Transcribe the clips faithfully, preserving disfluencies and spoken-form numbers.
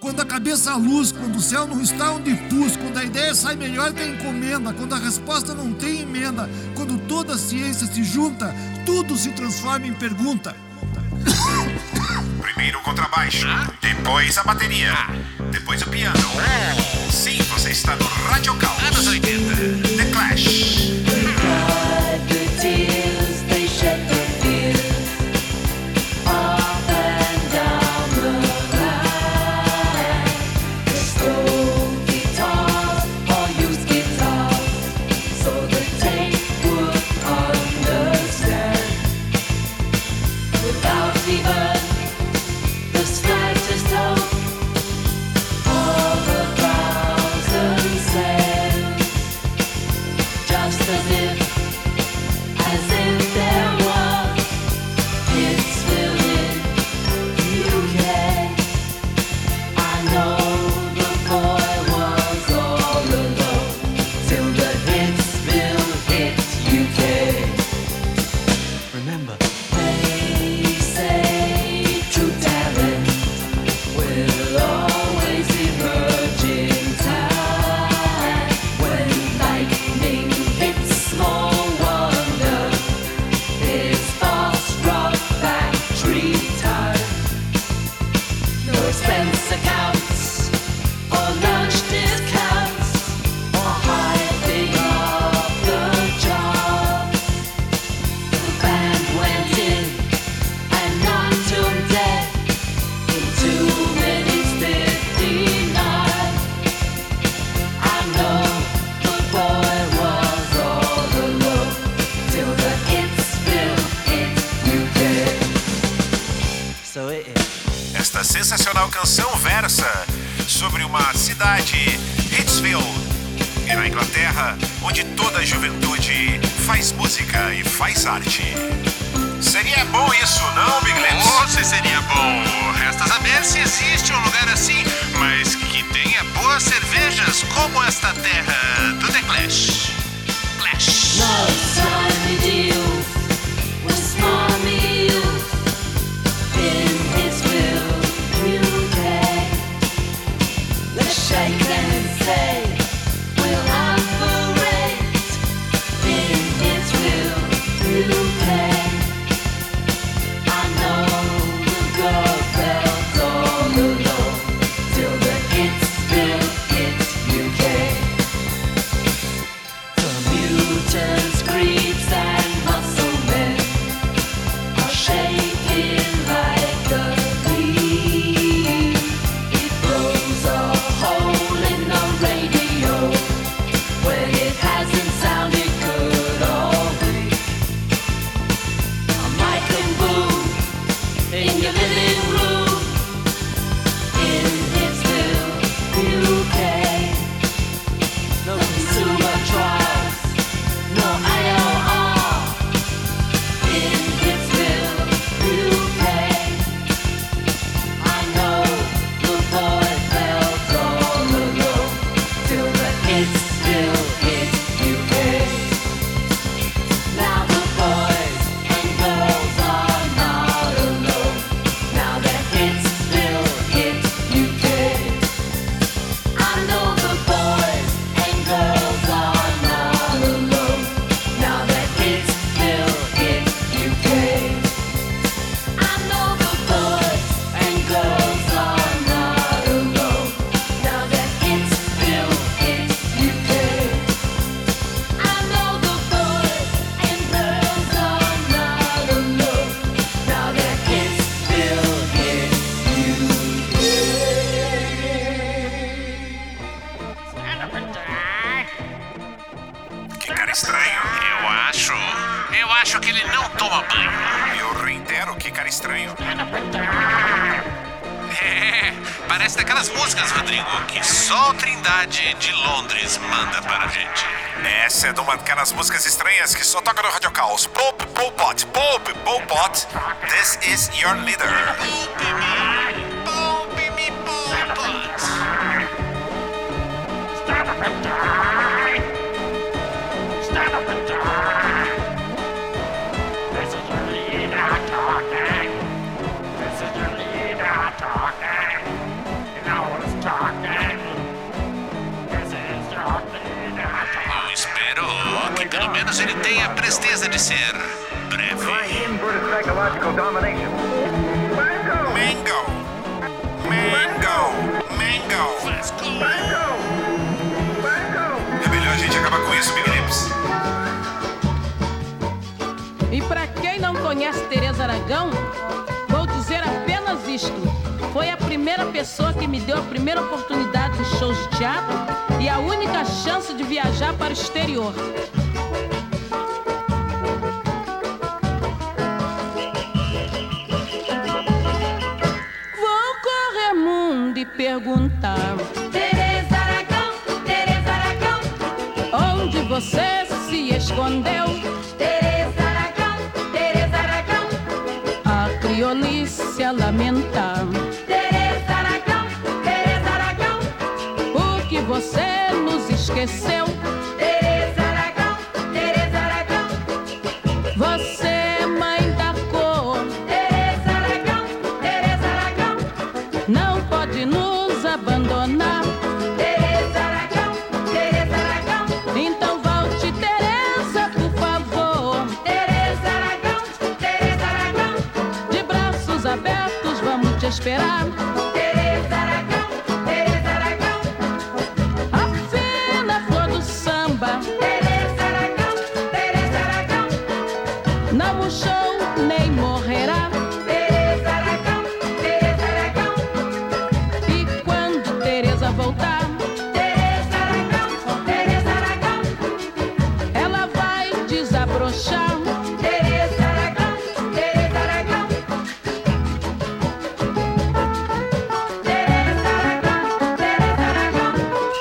Quando a cabeça à luz, quando o céu não está onde pus, quando a ideia sai melhor que a encomenda, quando a resposta não tem emenda, quando toda a ciência se junta, tudo se transforma em pergunta. Primeiro o contrabaixo, depois a bateria, depois o piano. Sim, você está no Radical. Anos oitenta. The Clash. Esta sensacional canção versa sobre uma cidade, Hitsville, na Inglaterra, onde toda a juventude faz música e faz arte. Seria bom isso, não, Big Lips? Oh, se seria bom. Resta saber se existe um lugar assim, mas que tenha boas cervejas como esta terra do The Clash. Clash. Estranho. Eu acho. Eu acho que ele não toma banho. Eu reitero, que cara estranho. É, parece daquelas músicas, Rodrigo, que só o Trindade de Londres manda para a gente. Essa é de uma daquelas músicas estranhas que só toca no Radio Caos. Pope, Pol Pot, Pope, Pol Pot, this is your leader. Poupe me, poupe me, Pol Pot. Stand up and die. Stand up and die. This is your leader talking. This is your leader talking. You know menos ele tem a presteza de ser breve. Mango! Mango! Mango! É melhor a gente acabar com isso, Big Lips. E pra quem não conhece Tereza Aragão, vou dizer apenas isto. Foi a primeira pessoa que me deu a primeira oportunidade de shows de teatro e a única chance de viajar para o exterior. Vou correr mundo e perguntar: Tereza Aragão, Tereza Aragão, onde você se escondeu? Tereza Aragão, Tereza Aragão, a criolice a lamentar. Tereza Aragão, Tereza Aragão, por que você nos esqueceu? Tereza Aragão, Tereza Aragão, você é mãe da cor. Tereza Aragão, Tereza Aragão, não pode nos abandonar. Tereza Aragão, Tereza Aragão, então volte, Tereza, por favor. Tereza Aragão, Tereza Aragão, de braços abertos vamos te esperar. Tereza Aragão, Tereza Aragão, a fina flor do samba. Tereza Aragão, Tereza Aragão, não murchou nem morrerá. Tereza Aragão, Tereza Aragão, e quando Tereza voltar, Tereza Aragão, Tereza Aragão, ela vai desabrochar. Tereza Aragão, Tereza Aragão, Tereza Aragão, Tereza Aragão,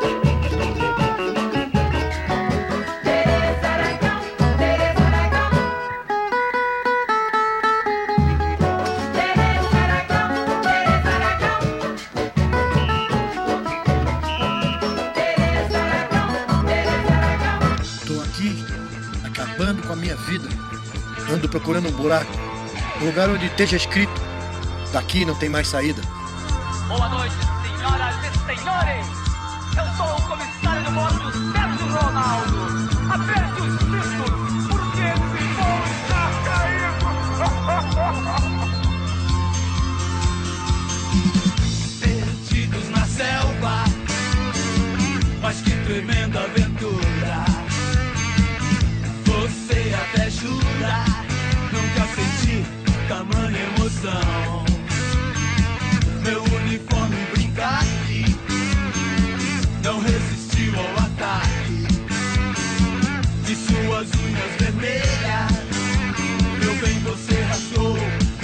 Tereza Aragão, Tereza Aragão, Tereza Aragão, Tereza Aragão, Tereza Aragão, Tereza Aragão. Tô aqui, acabando com a minha vida. Ando procurando um buraco, um lugar onde esteja escrito: daqui não tem mais saída. Boa noite, senhoras e senhores. Eu sou o comissário de bordo, Sérgio Ronaldo. Aperte os cintos, porque esse voo está caindo. Perdidos na selva, mas que tremenda aventura. Você até jura, nunca senti tamanha emoção. Meu uniforme brincar não resistiu ao ataque de suas unhas vermelhas. Meu bem, você rasgou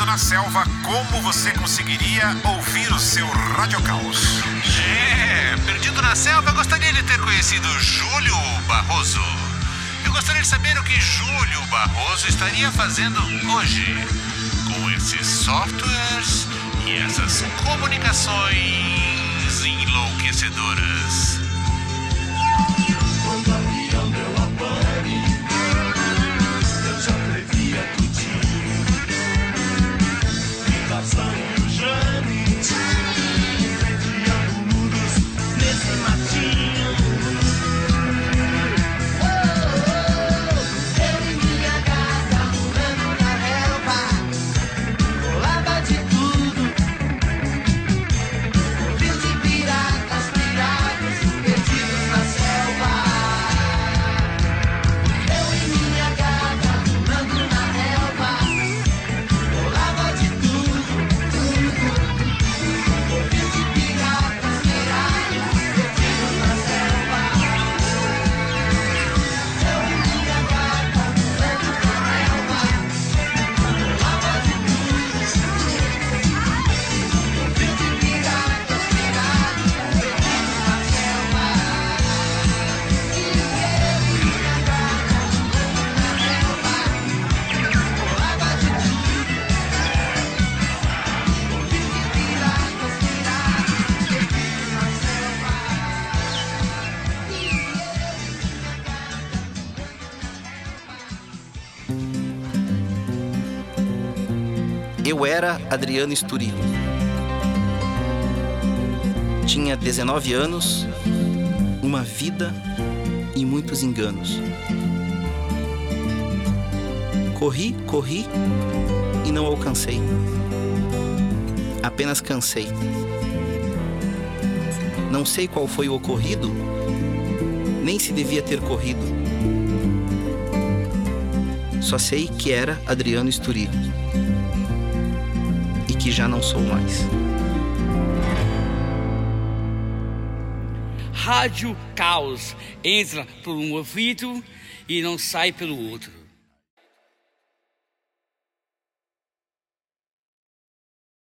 na selva, como você conseguiria ouvir o seu Rádio Caos? É, perdido na selva, gostaria de ter conhecido Júlio Barroso. Eu gostaria de saber o que Júlio Barroso estaria fazendo hoje com esses softwares e essas comunicações enlouquecedoras. Quando o avião deu a pane, eu já previa tudinho. E Tarzan e o Jane incendiando mundos nesse matinho. Eu e minha gata morando na relva, rolava de tudo. Ouviu de piratas, piratas perdidos na selva. Eu e minha gata morando na relva, rolava de tudo, tudo. Ouviu de piratas, piratas perdidos na selva. Eu e minha gata morando na relva, rolava de tudo, ouviu de piratas, piratas perdidos na selva. E eu e minha gata morando na relva, rolava de tudo, ouviu de piratas, piratas perdidos na selva. Eu era Adriano Esturi. Tinha dezenove anos, uma vida e muitos enganos. Corri, corri e não alcancei. Apenas cansei. Não sei qual foi o ocorrido, nem se devia ter corrido. Só sei que era Adriano Esturi e que já não sou mais. Rádio Caos entra por um ouvido e não sai pelo outro.